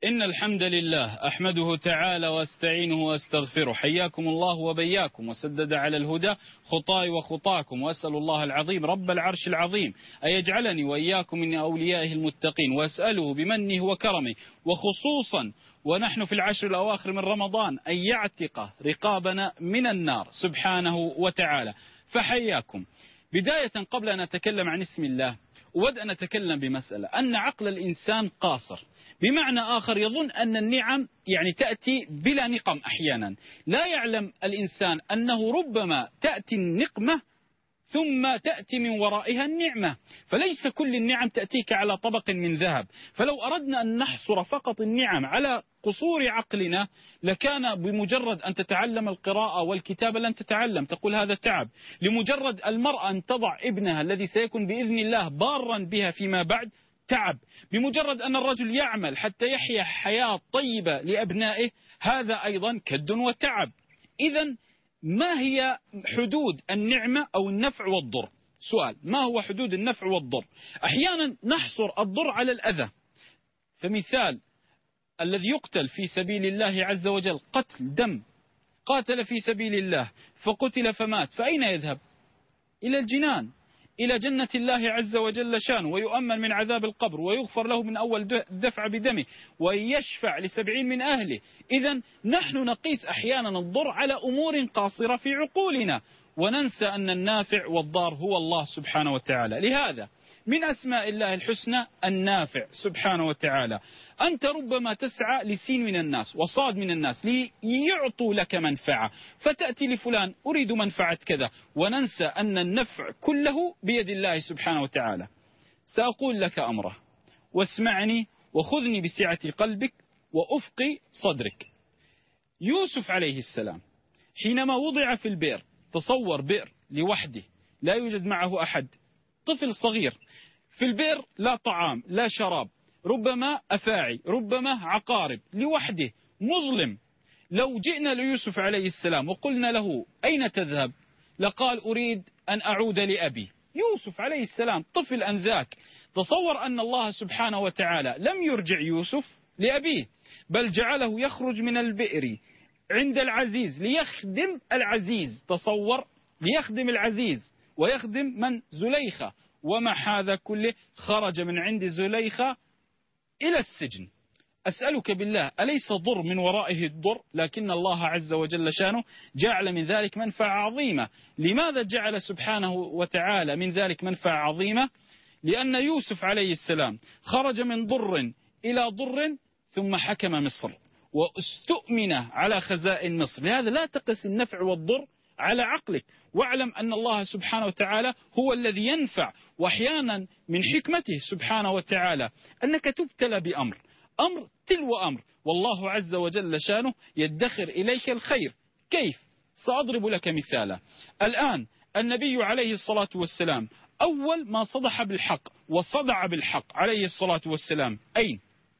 إن الحمد لله أحمده تعالى واستعينه واستغفره. حياكم الله وبياكم وسدد على الهدى خطاي وخطاكم، وأسأل الله العظيم رب العرش العظيم أن يجعلني وإياكم من أوليائه المتقين، وأسأله بمنه وكرمه وخصوصا ونحن في العشر الأواخر من رمضان أن يعتق رقابنا من النار سبحانه وتعالى. فحياكم. بداية قبل أن أتكلم عن اسم الله أود أن أتكلم بمسألة، أن عقل الإنسان قاصر، بمعنى آخر يظن أن النعم تأتي بلا نقم أحيانا. لا يعلم الإنسان أنه ربما تأتي النقمة ثم تأتي من ورائها النعمة، فليس كل النعم تأتيك على طبق من ذهب. فلو أردنا أن نحصر فقط النعم على قصور عقلنا لكان بمجرد أن تتعلم القراءة والكتابة لن تتعلم، تقول هذا تعب. لمجرد المرأة أن تضع ابنها الذي سيكون بإذن الله بارا بها فيما بعد تعب. بمجرد أن الرجل يعمل حتى يحيا حياة طيبة لأبنائه هذا أيضا كد وتعب. إذن ما هي حدود النعمة أو النفع والضر؟ سؤال، ما هو حدود النفع والضر؟ أحيانا نحصر الضر على الأذى، فمثال الذي يقتل في سبيل الله عز وجل قتل دم، قاتل في سبيل الله فقتل فمات، فأين يذهب؟ إلى الجنان، إلى جنة الله عز وجل شانه، ويؤمن من عذاب القبر، ويغفر له من أول دفع بدمه، ويشفع ل70 من أهله. إذن نحن نقيس أحيانا الضر على أمور قاصرة في عقولنا، وننسى أن النافع والضار هو الله سبحانه وتعالى. لهذا من أسماء الله الحسنى النافع سبحانه وتعالى. أنت ربما تسعى لسين من الناس وصاد من الناس ليعطوا لك منفعة، فتأتي لفلان أريد منفعة كذا، وننسى أن النفع كله بيد الله سبحانه وتعالى. سأقول لك أمره واسمعني وخذني بسعة قلبك وأفق صدرك. يوسف عليه السلام حينما وضع في البئر، تصور بئر لوحده لا يوجد معه أحد، طفل صغير في البئر، لا طعام لا شراب، ربما أفاعي ربما عقارب، لوحده مظلم. لو جئنا ليوسف عليه السلام وقلنا له أين تذهب لقال أريد أن أعود لأبي. يوسف عليه السلام طفل أنذاك. تصور أن الله سبحانه وتعالى لم يرجع يوسف لأبيه، بل جعله يخرج من البئر عند العزيز ليخدم العزيز. تصور، ليخدم العزيز ويخدم من؟ زليخة. ومع هذا كله خرج من عند زليخة إلى السجن. أسألك بالله أليس ضر من ورائه الضر؟ لكن الله عز وجل شانه جعل من ذلك منفعة عظيمة. لماذا جعل سبحانه وتعالى من ذلك منفعة عظيمة؟ لأن يوسف عليه السلام خرج من ضر إلى ضر ثم حكم مصر واستؤمن على خزائن مصر. لهذا لا تقس النفع والضر على عقلك، واعلم أن الله سبحانه وتعالى هو الذي ينفع. وأحيانا من حكمته سبحانه وتعالى أنك تبتلى بأمر، أمر تلو أمر، والله عز وجل شانه يدخر إليك الخير. كيف؟ سأضرب لك مثالا. الآن النبي عليه الصلاة والسلام أول ما صدح بالحق وصدع بالحق عليه الصلاة والسلام أين؟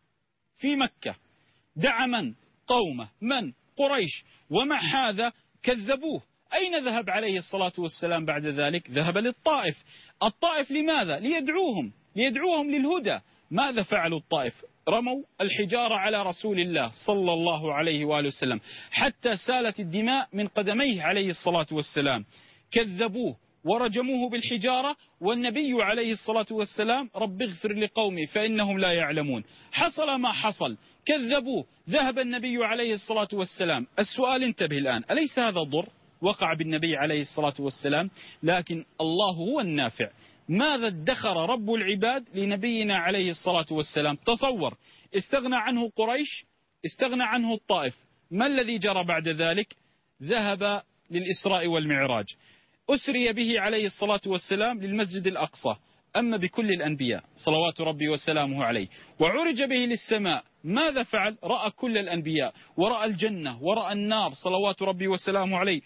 في مكة. دعا من؟ قومه. من؟ قريش. ومع هذا كذبوه. أين ذهب عليه الصلاة والسلام بعد ذلك؟ ذهب للطائف. الطائف لماذا؟ ليدعوهم للهدى. ماذا فعلوا الطائف؟ رموا الحجارة على رسول الله صلى الله عليه وآله وسلم حتى سالت الدماء من قدميه عليه الصلاة والسلام. كذبوه ورجموه بالحجارة، والنبي عليه الصلاة والسلام رب اغفر لقومي فإنهم لا يعلمون. حصل ما حصل، كذبوه، ذهب النبي عليه الصلاة والسلام. السؤال، انتبه الآن، أليس هذا ضر وقع بالنبي عليه الصلاة والسلام؟ لكن الله هو النافع. ماذا ادخر رب العباد لنبينا عليه الصلاة والسلام؟ تصور، استغنى عنه قريش، استغنى عنه الطائف. ما الذي جرى بعد ذلك؟ ذهب للإسراء والمعراج، أسري به عليه الصلاة والسلام للمسجد الأقصى. أما بكل الأنبياء صلوات ربي وسلامه عليه، وعرج به للسماء. ماذا فعل؟ رأى كل الأنبياء، ورأى الجنة، ورأى النار صلوات ربي وسلامه عليه،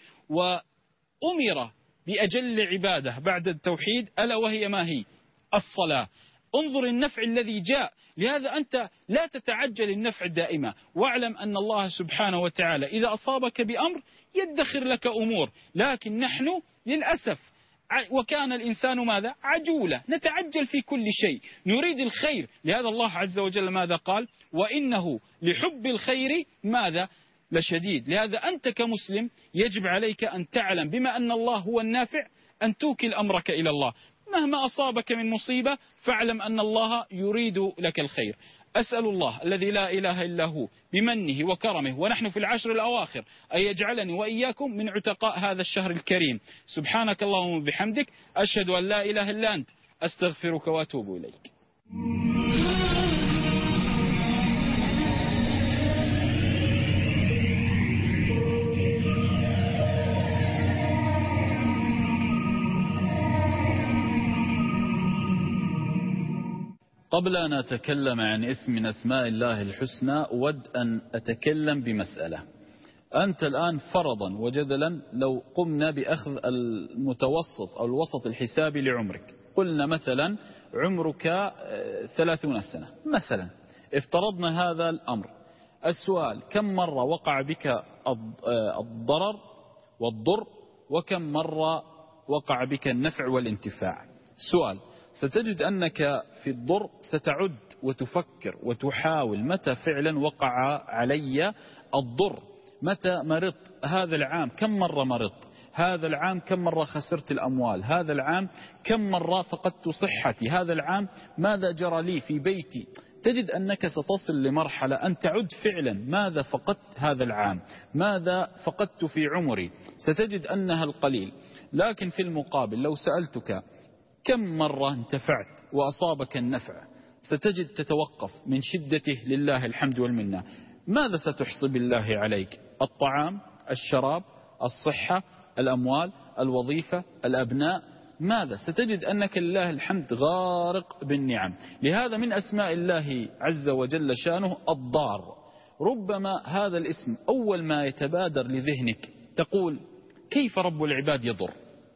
وأمر بأجل عبادة بعد التوحيد، ألا وهي ما هي؟ الصلاة. انظر النفع الذي جاء. لهذا أنت لا تتعجل النفع دائما، واعلم أن الله سبحانه وتعالى إذا أصابك بأمر يدخر لك أمور. لكن نحن للأسف وكان الإنسان ماذا؟ عجولة، نتعجل في كل شيء، نريد الخير. لهذا الله عز وجل ماذا قال؟ وإنه لحب الخير ماذا؟ لشديد. لهذا أنت كمسلم يجب عليك أن تعلم بما أن الله هو النافع أن توكل أمرك إلى الله. مهما أصابك من مصيبة فاعلم أن الله يريد لك الخير. أسأل الله الذي لا إله إلا هو بمنه وكرمه ونحن في العشر الأواخر أن يجعلني وإياكم من عتقاء هذا الشهر الكريم. سبحانك اللهم وبحمدك، أشهد أن لا إله إلا أنت، أستغفرك وأتوب إليك. قبل أن أتكلم عن اسم من أسماء الله الحسنى أود أن أتكلم بمسألة. أنت الآن فرضا وجدلا لو قمنا بأخذ المتوسط أو الوسط الحسابي لعمرك، قلنا مثلا عمرك 30 سنة مثلا، افترضنا هذا الأمر. السؤال: كم مرة وقع بك الضرر والضر، وكم مرة وقع بك النفع والانتفاع؟ سؤال. ستجد أنك في الضر ستعد وتفكر وتحاول متى فعلا وقع علي الضر، متى مرضت هذا العام، كم مرة مرضت هذا العام، كم مرة خسرت الأموال هذا العام، كم مرة فقدت صحتي هذا العام، ماذا جرى لي في بيتي. تجد أنك ستصل لمرحلة أن تعد فعلا ماذا فقدت هذا العام، ماذا فقدت في عمري، ستجد أنها القليل. لكن في المقابل لو سألتك كم مرة انتفعت وأصابك النفع، ستجد تتوقف من شدته لله الحمد والمنة. ماذا ستحصي بالله عليك؟ الطعام، الشراب، الصحة، الأموال، الوظيفة، الأبناء، ماذا؟ ستجد أنك لله الحمد غارق بالنعم. لهذا من أسماء الله عز وجل شانه الضار. ربما هذا الاسم أول ما يتبادر لذهنك تقول كيف رب العباد يضر؟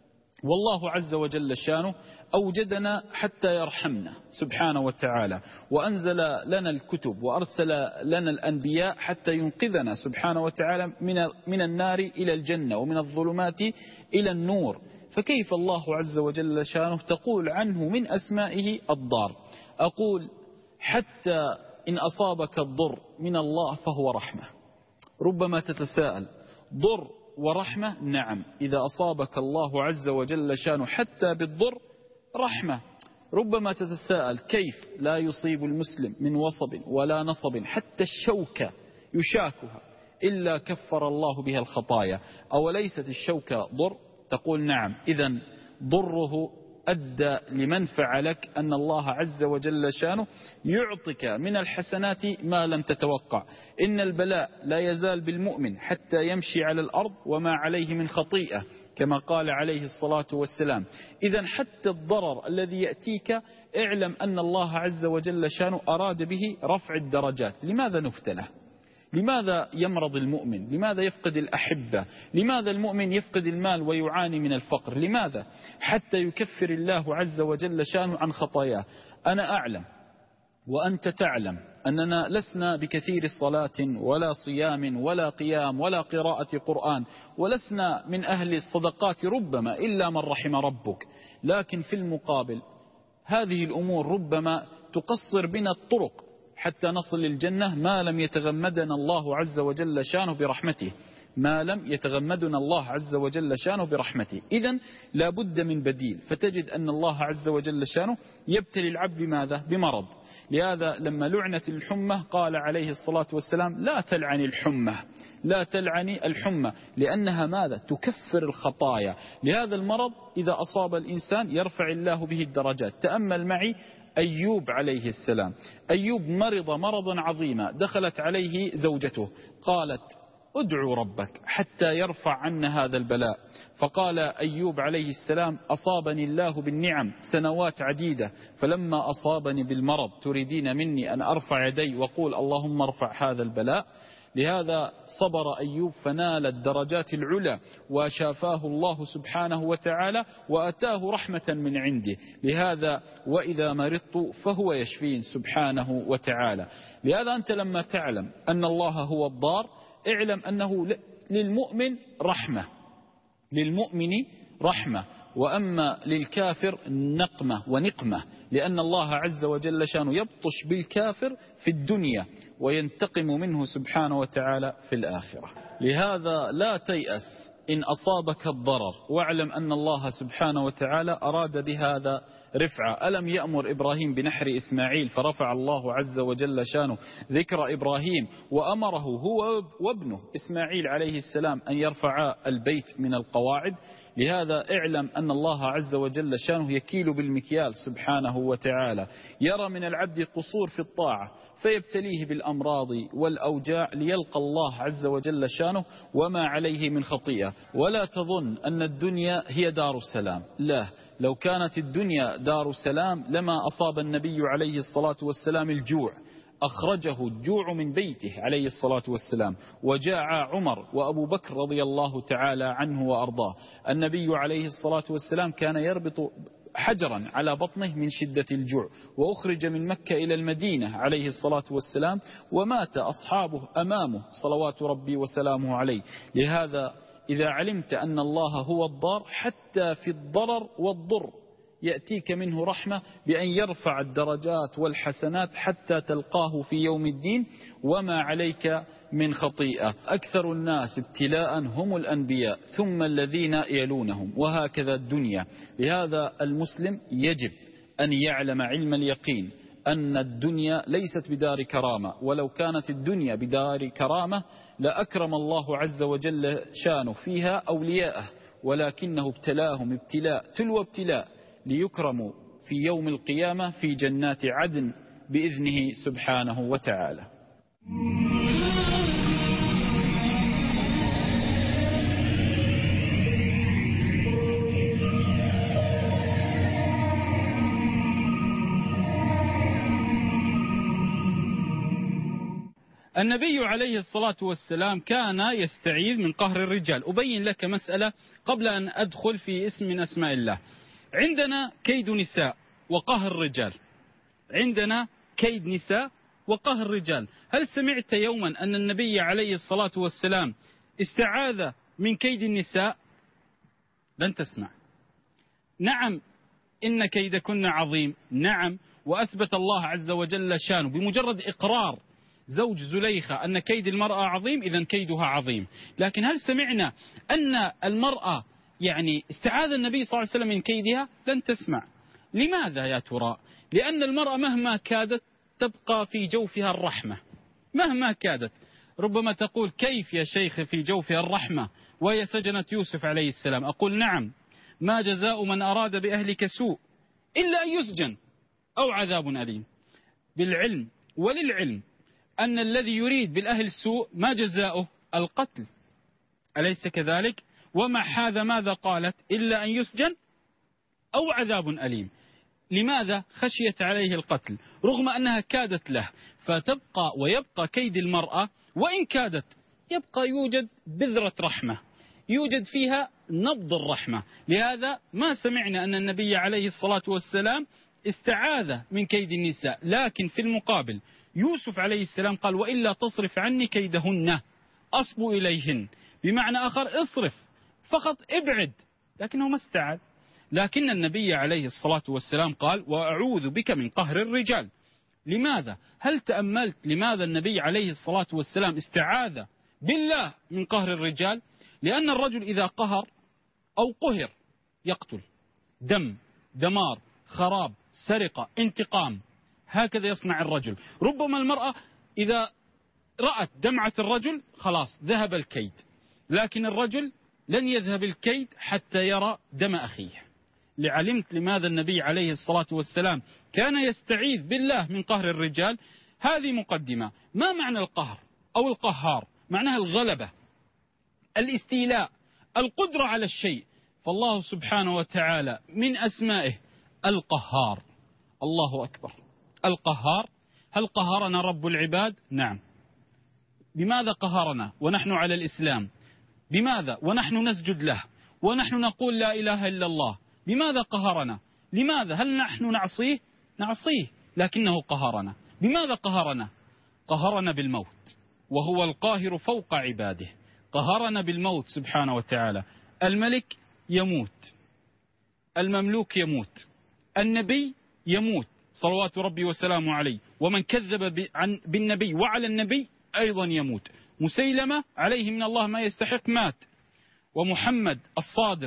والله عز وجل شانه أوجدنا حتى يرحمنا سبحانه وتعالى، وأنزل لنا الكتب وأرسل لنا الأنبياء حتى ينقذنا سبحانه وتعالى من النار إلى الجنة ومن الظلمات إلى النور. فكيف الله عز وجل شانه تقول عنه من أسمائه الضار؟ أقول حتى إن أصابك الضر من الله فهو رحمة. ربما تتساءل ضر ورحمة؟ نعم، إذا أصابك الله عز وجل شانه حتى بالضر رحمة. ربما تتساءل كيف لا يصيب المسلم من وصب ولا نصب حتى الشوكة يشاكها إلا كفر الله بها الخطايا، أوليست الشوكة ضر؟ تقول نعم. إذن ضره أدى لمنفع لك أن الله عز وجل شانه يعطيك من الحسنات ما لم تتوقع. إن البلاء لا يزال بالمؤمن حتى يمشي على الأرض وما عليه من خطيئة كما قال عليه الصلاة والسلام. إذن حتى الضرر الذي يأتيك اعلم أن الله عز وجل شانه أراد به رفع الدرجات. لماذا نفتنه؟ لماذا يمرض المؤمن؟ لماذا يفقد الأحبة؟ لماذا المؤمن يفقد المال ويعاني من الفقر؟ لماذا؟ حتى يكفر الله عز وجل شانه عن خطاياه. أنا أعلم وأنت تعلم أننا لسنا بكثير صلاة ولا صيام ولا قيام ولا قراءة قرآن، ولسنا من أهل الصدقات ربما إلا من رحم ربك. لكن في المقابل هذه الأمور ربما تقصر بنا الطرق حتى نصل للجنة ما لم يتغمدنا الله عز وجل شانه برحمته، ما لم يتغمدنا الله عز وجل شانه برحمته. إذن لا بد من بديل. فتجد أن الله عز وجل شانه يبتلي العبد بماذا؟ بمرض. لهذا لما لعنت الحمى قال عليه الصلاة والسلام لا تلعني الحمى، لا تلعني الحمى، لأنها ماذا؟ تكفر الخطايا. لهذا المرض إذا أصاب الإنسان يرفع الله به الدرجات. تأمل معي أيوب عليه السلام. أيوب مرض مرضا عظيما، دخلت عليه زوجته قالت ادعوا ربك حتى يرفع عنا هذا البلاء. فقال أيوب عليه السلام أصابني الله بالنعم سنوات عديدة، فلما أصابني بالمرض تريدين مني أن أرفع يدي وقول اللهم ارفع هذا البلاء؟ لهذا صبر أيوب فنال الدرجات العلى وشافاه الله سبحانه وتعالى وأتاه رحمة من عنده. لهذا وإذا مرضت فهو يشفين سبحانه وتعالى. لهذا أنت لما تعلم أن الله هو الضار اعلم أنه للمؤمن رحمة، للمؤمن رحمة. وأما للكافر نقمة ونقمة، لأن الله عز وجل شانه يبطش بالكافر في الدنيا وينتقم منه سبحانه وتعالى في الآخرة. لهذا لا تيأس إن أصابك الضرر، واعلم أن الله سبحانه وتعالى أراد بهذا رفعة. ألم يأمر إبراهيم بنحر إسماعيل فرفع الله عز وجل شانه ذكر إبراهيم، وأمره هو وابنه إسماعيل عليه السلام أن يرفعا البيت من القواعد. لهذا اعلم أن الله عز وجل شانه يكيل بالمكيال سبحانه وتعالى، يرى من العبد قصور في الطاعة فيبتليه بالأمراض والأوجاع ليلقى الله عز وجل شانه وما عليه من خطيئة. ولا تظن أن الدنيا هي دار السلام، لا، لو كانت الدنيا دار سلام لما أصاب النبي عليه الصلاة والسلام الجوع، أخرجه الجوع من بيته عليه الصلاة والسلام، وجاع عمر وأبو بكر رضي الله تعالى عنه وأرضاه. النبي عليه الصلاة والسلام كان يربط حجرا على بطنه من شدة الجوع، وأخرج من مكة إلى المدينة عليه الصلاة والسلام، ومات أصحابه أمامه صلوات ربي وسلامه عليه. لهذا إذا علمت أن الله هو الضار، حتى في الضرر والضر يأتيك منه رحمة بأن يرفع الدرجات والحسنات حتى تلقاه في يوم الدين وما عليك من خطيئة. أكثر الناس ابتلاء هم الأنبياء ثم الذين يلونهم، وهكذا الدنيا. لهذا المسلم يجب أن يعلم علم اليقين أن الدنيا ليست بدار كرامة، ولو كانت الدنيا بدار كرامة لأكرم الله عز وجل شانه فيها أولياءه، ولكنه ابتلاهم ابتلاء تلو ابتلاء ليكرموا في يوم القيامة في جنات عدن بإذنه سبحانه وتعالى. النبي عليه الصلاة والسلام كان يستعيذ من قهر الرجال. أبين لك مسألة قبل أن أدخل في اسم من أسماء الله. عندنا كيد نساء وقهر رجال، عندنا كيد نساء وقهر رجال. هل سمعت يوما أن النبي عليه الصلاة والسلام استعاذ من كيد النساء؟ لن تسمع. نعم إن كيدكن عظيم، نعم، وأثبت الله عز وجل شانه بمجرد إقرار زوج زليخة أن كيد المرأة عظيم، إذن كيدها عظيم. لكن هل سمعنا أن المرأة يعني استعاذ النبي صلى الله عليه وسلم من كيدها؟ لن تسمع. لماذا يا ترى؟ لأن المرأة مهما كادت تبقى في جوفها الرحمة، مهما كادت. ربما تقول كيف يا شيخ في جوفها الرحمة وهي سجنت يوسف عليه السلام؟ أقول نعم، ما جزاء من أراد بأهلك سوء إلا أن يسجن أو عذاب أليم. بالعلم وللعلم أن الذي يريد بالأهل السوء ما جزاؤه؟ القتل، أليس كذلك؟ وما حاذا ماذا قالت؟ إلا أن يسجن أو عذاب أليم. لماذا؟ خشيت عليه القتل رغم أنها كادت له. فتبقى ويبقى كيد المرأة، وإن كادت يبقى يوجد بذرة رحمة، يوجد فيها نبض الرحمة. لهذا ما سمعنا أن النبي عليه الصلاة والسلام استعاذ من كيد النساء. لكن في المقابل يوسف عليه السلام قال وإلا تصرف عني كيدهن أصب إليهن، بمعنى آخر اصرف فقط، ابعد، لكنه ما استعاذ. لكن النبي عليه الصلاة والسلام قال وأعوذ بك من قهر الرجال. لماذا؟ هل تأملت لماذا النبي عليه الصلاة والسلام استعاذ بالله من قهر الرجال؟ لأن الرجل إذا قهر أو قهر يقتل، دم، دمار، خراب، سرقة، انتقام، هكذا يصنع الرجل. ربما المرأة إذا رأت دمعة الرجل خلاص ذهب الكيد، لكن الرجل لن يذهب الكيد حتى يرى دم أخيه. لعلمت لماذا النبي عليه الصلاة والسلام كان يستعيذ بالله من قهر الرجال. هذه مقدمة. ما معنى القهر أو القهار؟ معناها الغلبة، الاستيلاء، القدرة على الشيء. فالله سبحانه وتعالى من أسمائه القهار. الله أكبر، القهار. هل قهرنا رب العباد؟ نعم. بماذا قهرنا ونحن على الإسلام؟ بماذا ونحن نسجد له ونحن نقول لا إله إلا الله؟ بماذا قهرنا؟ لماذا؟ هل نحن نعصيه؟ نعصيه، لكنه قهرنا. بماذا قهرنا؟ قهرنا بالموت، وهو القاهر فوق عباده. قهرنا بالموت سبحانه وتعالى. الملك يموت، المملوك يموت، النبي يموت صلوات ربي وسلامه عليه، ومن كذب بالنبي وعلى النبي أيضا يموت. مسيلمة عليه من الله ما يستحق مات، ومحمد الصادق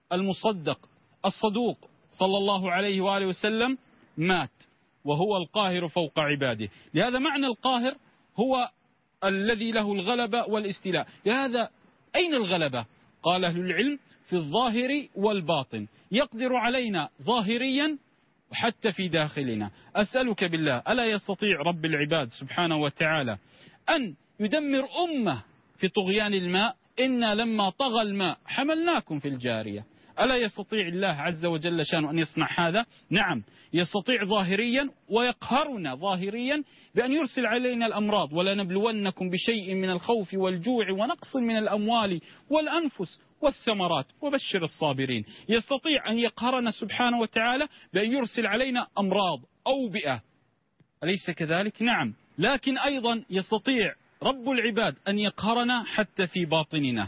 المصدق الصدوق صلى الله عليه وآله وسلم مات، وهو القاهر فوق عباده. لهذا معنى القاهر هو الذي له الغلبة والاستيلاء. لهذا أين الغلبة؟ قال أهل العلم في الظاهر والباطن، يقدر علينا ظاهريا وحتى في داخلنا. أسألك بالله ألا يستطيع رب العباد سبحانه وتعالى أن يدمر أمة في طغيان الماء؟ إنا لما طغى الماء حملناكم في الجارية. ألا يستطيع الله عز وجل شأنه أن يصنع هذا؟ نعم يستطيع ظاهريا، ويقهرنا ظاهريا بأن يرسل علينا الأمراض. ولنبلونكم بشيء من الخوف والجوع ونقص من الأموال والأنفس والثمرات وبشر الصابرين. يستطيع أن يقهرنا سبحانه وتعالى بأن يرسل علينا أمراض أوبئة، أليس كذلك؟ نعم. لكن أيضا يستطيع رب العباد أن يقهرنا حتى في باطننا.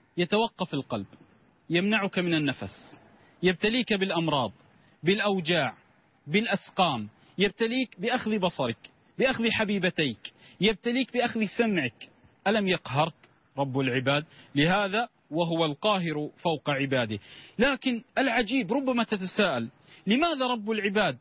يتوقف القلب، يمنعك من النفس، يبتليك بالأمراض، بالأوجاع، بالأسقام، يبتليك بأخذ بصرك، بأخذ حبيبتيك، يبتليك بأخذ سمعك. ألم يقهرك رب العباد؟ لهذا وهو القاهر فوق عباده. لكن العجيب ربما تتساءل لماذا رب العباد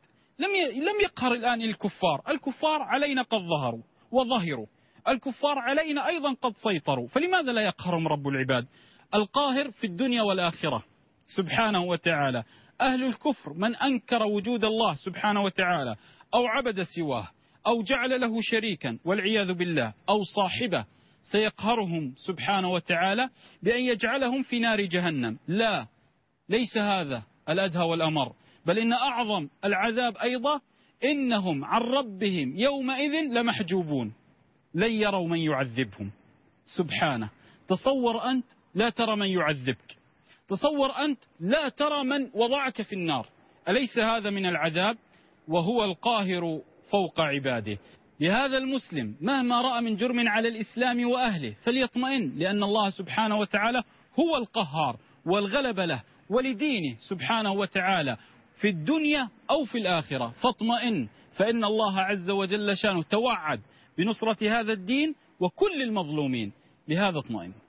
لم يقهر الآن الكفار؟ الكفار علينا قد ظهروا وظهروا، الكفار علينا أيضا قد سيطروا، فلماذا لا يقهرهم رب العباد؟ القاهر في الدنيا والآخرة سبحانه وتعالى. أهل الكفر من أنكر وجود الله سبحانه وتعالى أو عبد سواه أو جعل له شريكا والعياذ بالله أو صاحبه سيقهرهم سبحانه وتعالى بأن يجعلهم في نار جهنم. لا، ليس هذا الأدهى والأمر، بل إن أعظم العذاب أيضا إنهم عن ربهم يومئذ لمحجوبون، لن يروا من يعذبهم سبحانه. تصور أنت لا ترى من يعذبك، تصور أنت لا ترى من وضعك في النار، أليس هذا من العذاب؟ وهو القاهر فوق عباده. لهذا المسلم مهما رأى من جرم على الإسلام وأهله فليطمئن، لأن الله سبحانه وتعالى هو القهار، والغلب له ولدينه سبحانه وتعالى في الدنيا أو في الآخرة. فاطمئن، فإن الله عز وجل شانه توعد بنصرة هذا الدين وكل المظلومين. لهذا اطمئن.